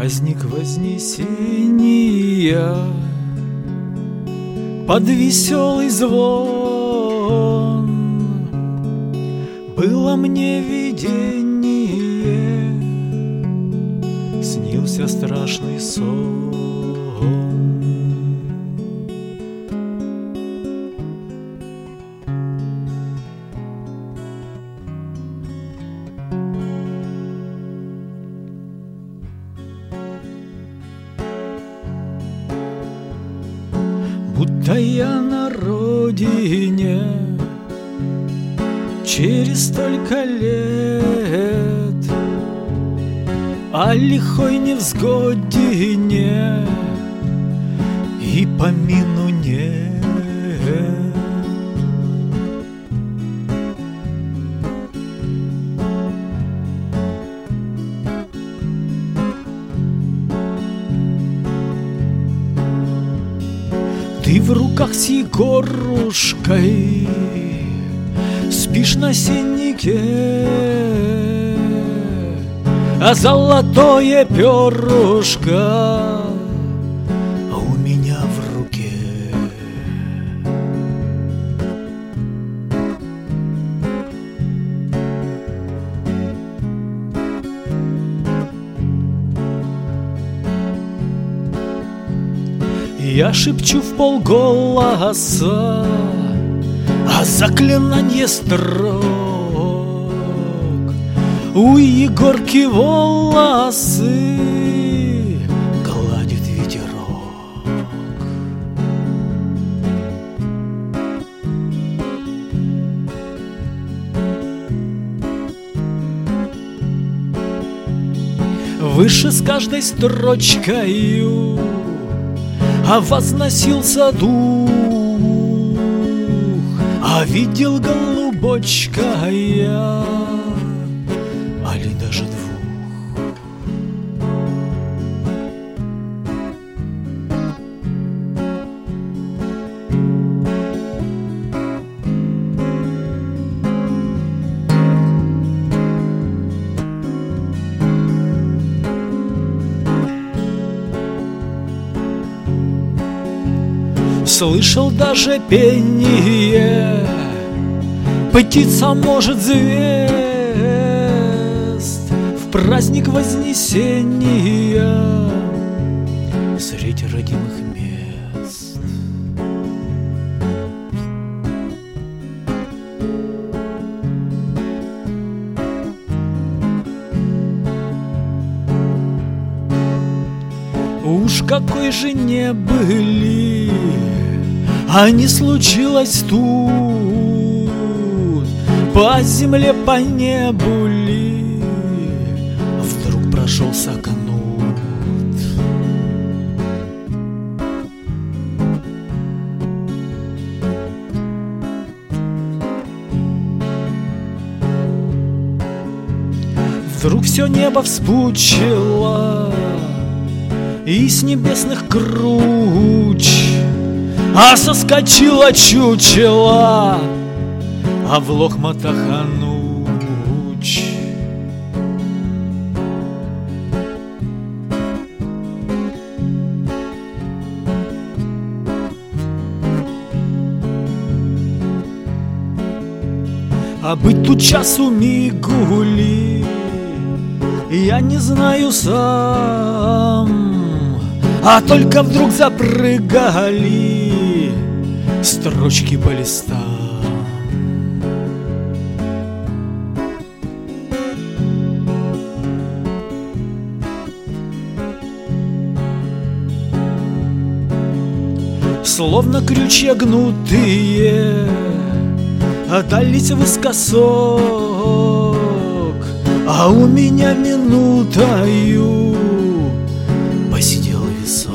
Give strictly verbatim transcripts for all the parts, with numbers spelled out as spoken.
праздник Вознесения под веселый звон было мне видение, снился страшный сон. Будто я на родине через столько лет, о лихой невзгодине и помину нет. Ты в руках с Егорушкой спишь на сеннике, а золотое перышко у меня в руке. Я шепчу в полголоса, а заклинанье строк у Егорки волосы гладит ветерок. Выше с каждой строчкою а возносился дух, а видел голубочка я, али даже двух. Слышал даже пение, птица может звезд в праздник Вознесения средь родимых мест. Уж какой же не были, а не случилось тут, по земле, по небу ли вдруг прошелся кнут. Вдруг все небо вспучило, и с небесных круч а соскочила чучела, а в лохматах ануч. А быть тут часу мигули я не знаю сам, а только вдруг запрыгали строчки по листам. Словно крючья гнутые отдались высокосок, а у меня минутою посидел висок.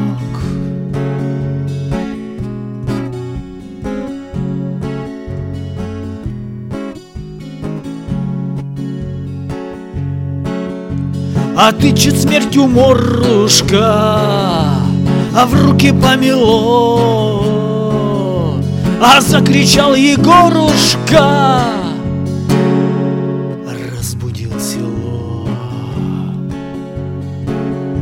А тычет смертью морушка, а в руки помело, а закричал Егорушка, разбудил село.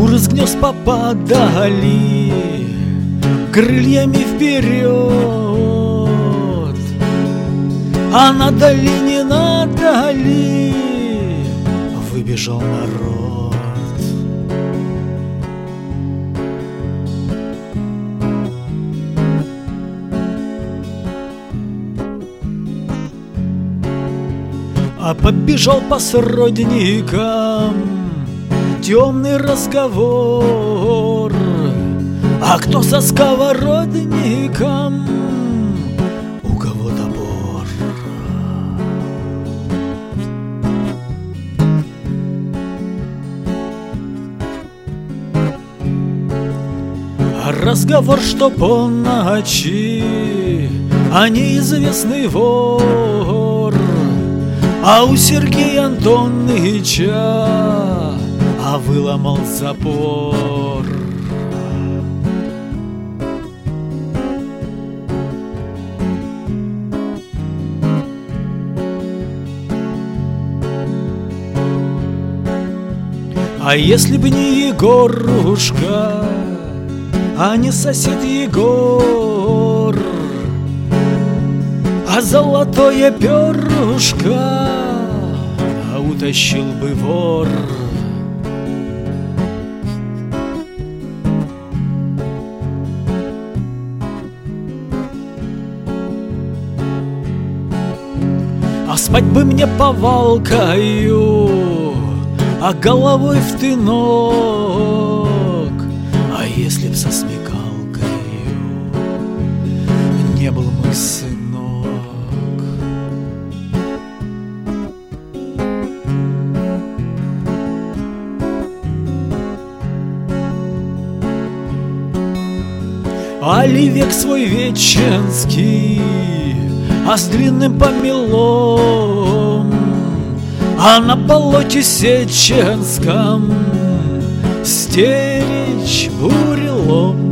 Куры с гнезд попадали крыльями вперед, а на долине, на дали выбежал народ. А побежал по сродникам темный разговор. А кто со сковородником, у кого топор? Разговор, что по ночи, а неизвестный вор, а у Сергея Антоныча а выломал запор. А если б не Егорушка, а не сосед Егор, а золотое перышко, а утащил бы вор. А спать бы мне повалкою, а головой в тынок. А если б со смекалкою не был мой сынок. Али век свой веченский, а с длинным помелом, а на болоте сеченском стеречь бурелом.